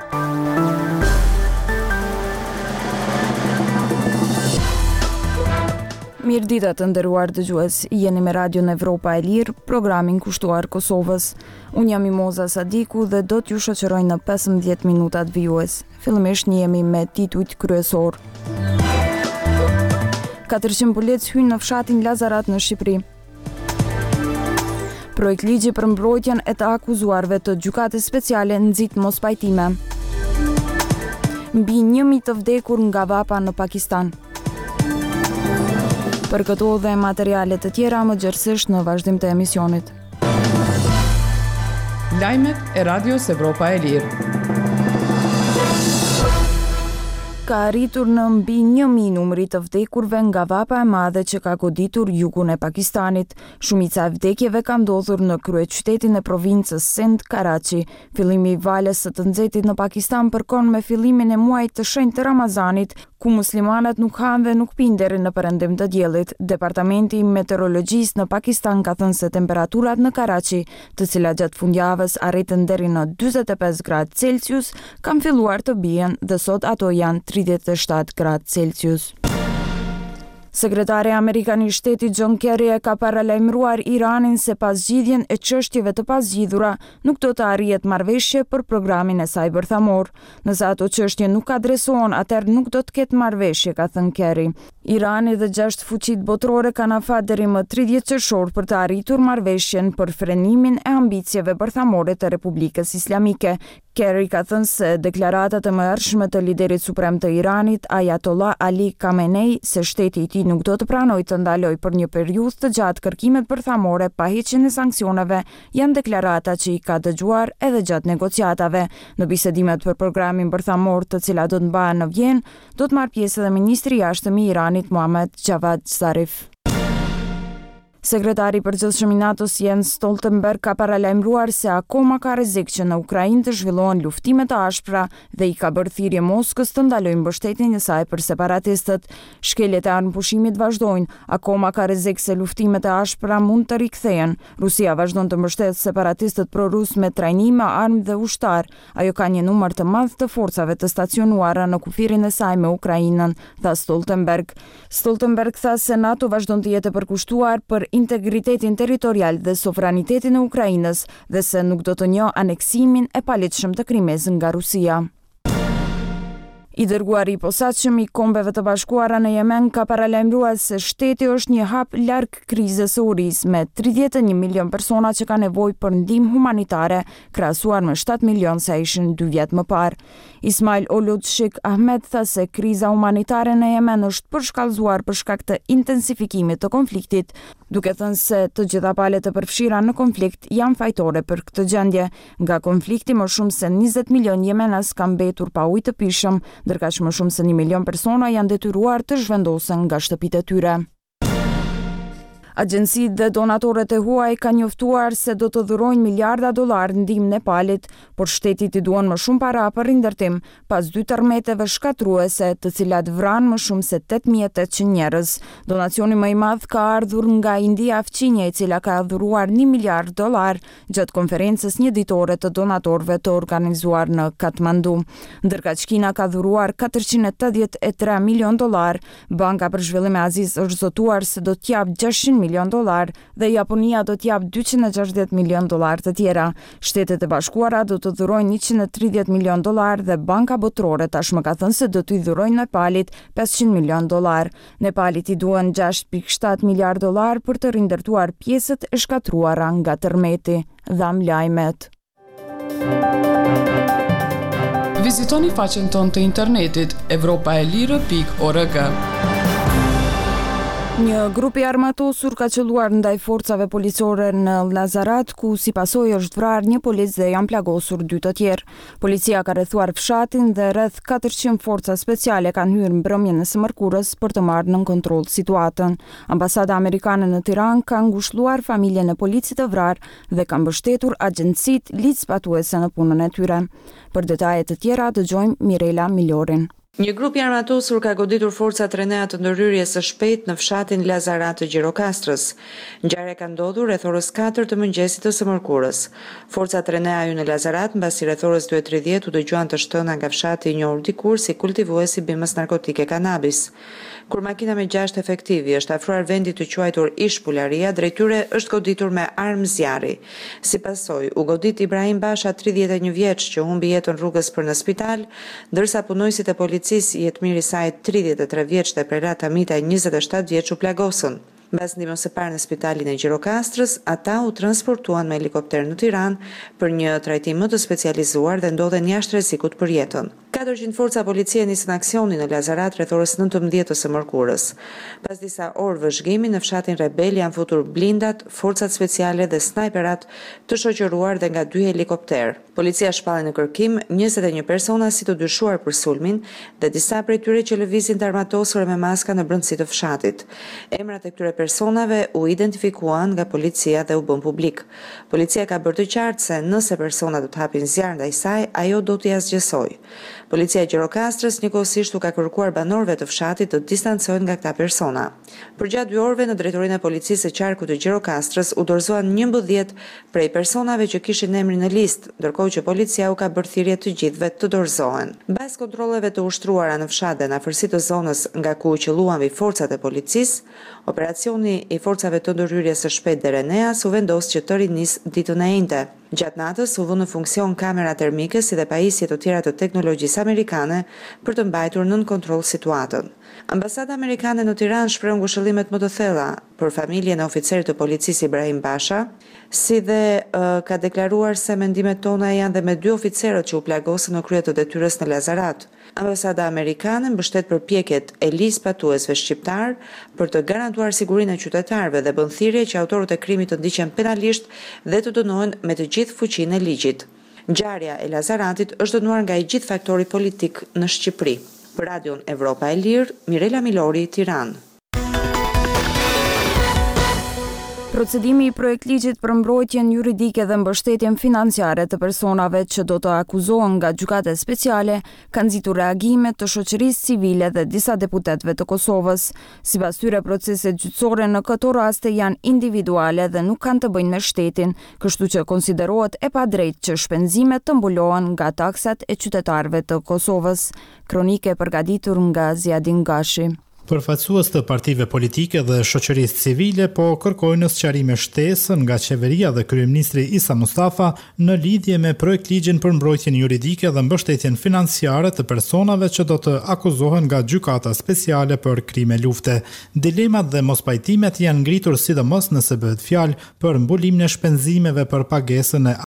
Mirëdita të nderuar dëgjues, jeni me Radion Evropa e Lirë, programin kushtuar Kosovës. Unë jam Mimoza Sadiku dhe do t'ju shoqëroj në 15 minutat vijues. Fillimisht jemi me titujt kryesor. 400 polic hynë në fshatin Lazarat në Shqipëri. Projekt ligji për mbrojtjen e të akuzuarve të gjykatës speciale nxit mos pajtime. Mbi 1.000 të vdekur nga vapa në Pakistan. Për këto dhe materialet të tjera më gjerësisht në vazhdim të emisionit. Lajmet e Radios Evropa e Lirë. Ka arritur në mbi 1.000 numri të vdekurve nga vapa e madhe që ka goditur jugun e Pakistanit. Shumica e vdekjeve ka ndodhur në kryeqytetin e provincës Sindh, Karachi. Fillimi i valës së të nxehtit në Pakistan përkon me fillimin e muajit të shenjtë të Ramazanit, ku muslimanët nuk hanë dhe nuk pinë deri në perëndim të diellit. Departamenti i Meteorologjisë në Pakistan ka thënë se temperaturat në Karachi, të cilat gjatë fundjavës arritën deri në 45 gradë Celsius, kanë filluar të bien dhe sot ato janë 37 gradë Celsius. Sekretari Amerikan i Shtetit John Kerry e ka paralajmëruar Iranin se pas zgjidhjen e çështjeve të pazgjidhura nuk do të arrihet marrëveshje për programin e saj bërthamor. Nëse ato çështje nuk adresohen, atëherë nuk do të ketë marrëveshje, ka thënë Kerry. Irani dhe 6 fuqitë botërore kanë afat deri më 30 qershor për të arritur marrëveshjen për frenimin e ambicieve bërthamore të Republikës Islamike. Kerry ka thënë se deklaratat e mëhershme të liderit suprem të Iranit, Ayatollah Ali Khamenei, se shteti i tij nuk do të pranojë të ndalojë për një periudhë të gjatë kërkimet bërthamore pa heqjen e sanksioneve, janë deklarata që i ka dëgjuar edhe gjatë negociatave. Në bisedimet për programin bërthamor, të cilat do të mbahen në Vjenë, do të marrë pjesë edhe ministri i jashtëm i Iranit Mohammad Javad Zarif. Sekretari i përgjithshëm i NATO-s Jens Stoltenberg ka paralajmëruar se akoma ka rrezik që në Ukrainë të zhvillohen luftime të ashpra dhe i ka bërë thirrje Moskës të ndalojë mbështetjen e saj për separatistët. Shkeljet e armëpushimit vazhdojnë, akoma ka rrezik se luftimet e ashpra mund të rikthehen. Rusia vazhdon të mbështetë separatistët prorus me trajnime, armë dhe ushtar. Ajo ka një numër të madh të forcave të stacionuara në kufirin e saj me Ukrainën, tha Stoltenberg. Stoltenberg tha se NATO vazhdon të jetë e përkushtuar për integritetin territorial dhe sovranitetin e Ukrainës dhe se nuk do të njohë aneksimin e paligjshëm të Krimës nga Rusia. I dërguari i posaçëm i Kombeve të Bashkuara në Yemen ka paralajmëruar se shteti është një hap larg krizës së urisë, me 31 milion persona që kanë nevojë për ndihmë humanitare, krahasuar me 7 milion sa ishin 2 vjet më parë. Ismail Olud Sheikh Ahmed tha se kriza humanitare në Yemen është përshkallëzuar për shkak të intensifikimit të konfliktit, duke thënë se të gjitha palët e përfshira në konflikt janë fajtore për këtë gjendje. Nga konflikti më shumë se 20 milion jemenas kanë mbetur pa ujë të pijshëm, ndërka që më shumë se 1 milion persona janë detyruar të zhvendosen nga shtëpitë e tyre. Agjencitë dhe donatorët e huaj kanë njoftuar se do të dhurojnë miliarda dollar ndihmë Nepalit, por shtetit i duan më shumë para për rindërtim, pas 2 tërmeteve shkatruese, të cilat vranë më shumë se 8.800 njerëz. Donacioni më i madh ka ardhur nga India Fqinje, e cila ka dhuruar 1 miliard dollar gjatë konferencës një ditore të donatorëve të organizuar në Katmandu. Ndërka që Kina ka dhuruar 483 milion dollar, Banka për Zhvillim e Azisë është zotuar se do t'jap 600 milion dollar dhe Japonia do t'jap 260 milion dollar të tjera. Shtetet e Bashkuara do të dhurojnë 130 milion dollar dhe Banka Botërore tashmë ka thënë se do t'i dhurojnë Nepalit 500 milion dollar. Nepalit i duan 6.7 miliard dollar për të rindërtuar pjesët e shkatruara nga tërmeti. Dham lajmet. Vizitoni faqen tonë të internetit evropaelire.org. Një grup i armatosur ka qelluar ndaj forcave policore në Lazarat, ku si pasojë është vrarë një polic dhe janë plagosur 2 të tjerë. Policia ka rrethuar fshatin dhe rreth 400 forca speciale kanë hyrë mbrëmjen e së mërkurës për të marrë nën kontroll situatën. Ambasada amerikane në Tiranë ka ngushëlluar familjen e policit të vrarë dhe ka mbështetur agjencitë ligjzbatuese në punën e tyre. Për detaje të tjera dëgjojmë Mirela Milorin. Një grup i armatosur ka goditur forcat Renea të ndërhyrjes së shpejtë në fshatin Lazarat të Gjirokastrës. Ngjarja ka ndodhur rreth orës 4 të mëngjesit të së mërkurës. Forcat Renea hyn në Lazarat mbasi rreth orës 2:30 u dëgjuan të shtëna nga fshati i njohur dikur si kultivuesi bimës narkotike kanabis. Kur makina me 6 efektivi është afruar vendit të quajtur Ish Pularia, drejt tyre është goditur me armë zjarri. Si pasojë, u godit Ibrahim Basha, 31 vjeç, që humbi jetën rrugës për në spital, ndërsa punojësit e policisë jetëmiri i saj 33 vjeç dhe Prerata Mitaj 27 vjeç u plagosën. Mbas ndihmës së parë në spitalin e Gjirokastrës, ata u transportuan me helikopter në Tiranë për një trajtim më të specializuar dhe ndodhen jashtë rrezikut për jetën. 400 forca policie nisën aksionin në Lazarat rreth orës 19 të së mërkurës. Pas disa orë vëzhgimi në fshatin Rebel janë futur blindat, forcat speciale dhe snajperat të shoqëruar dhe nga 2 helikopter. Policia shpalli në kërkim 21 persona si të dyshuar për sulmin dhe disa prej tyre që lëvizin të armatosur me maska në brendësi të fshatit. Emrat e këtyre personave u identifikuan nga policia dhe u bën publik. Policia ka bërë të qartë se nëse persona do të hapin zjarr ndaj saj, ajo do t'i asgjësojë. Policia e Gjirokastrës njëkohësisht u ka kërkuar banorëve të fshatit të distancohen nga këta persona. Përgjatë 2 orëve në drejtorinë e policisë së qarkut të Gjirokastrës u dorëzuan 11 prej personave që kishin emrin në listë, ndërkohë që policia u ka bërë thirrje të gjithëve të dorëzohen. Mbas kontrolleve të ushtruara në fshat dhe në afërsi të zonës nga ku u qelluan forcat e policisë, operacioni i forcave të ndërhyrjes së shpejtë dhe Reneas u vendos që të rinis ditën e njëjtë. Gjatë natës u vënë në funksion kamera termike si dhe pajisje të tjera të teknologjisë amerikane për të mbajtur nën kontroll situatën. Ambasada amerikane në Tiranë shpreh ngushëllimet më të thella për familjen e oficerit të policisë Ibrahim Basha, si dhe ka deklaruar se mendimet tona janë dhe me 2 oficerët që u plagosën në krye të detyrës në Lazarat. Ambasada amerikane mbështet përpjekjet e listë patuesve shqiptar për të garantuar sigurinë e qytetarëve dhe bën thirrje që autorët e krimit të ndiqen penalisht dhe të dënohen me të gjithë fuqinë e ligjit. Ngjarja e Lazaratit është dënuar nga i gjithë faktori politik në Shqipëri. Për Radion Evropa e Lirë, Mirela Milori, Tiranë. Procedimi i projektligjit për mbrojtjen juridike dhe mbështetjen financiare të personave që do të akuzohen nga gjykatet speciale ka nxitur reagime të shoqërisë civile dhe disa deputetëve të Kosovës. Sipas tyre, proceset gjyqësore në këto raste janë individuale dhe nuk kanë të bëjnë me shtetin, kështu që konsiderohet e padrejtë që shpenzimet të mbulohen nga taksat e qytetarëve të Kosovës. Kronike përgatitur nga Ziadin Gashi. Përfaqësues të partive politike dhe shoqërisë civile po kërkojnë sqarime shtesë nga qeveria dhe kryeministri Isa Mustafa në lidhje me projektligjin për mbrojtjen juridike dhe mbështetjen financiare të personave që do të akuzohen nga gjykata speciale për krime lufte. Dilemat dhe mospajtimet janë ngritur sidomos nëse bëhet fjalë për mbulimin e shpenzimeve për pagesën e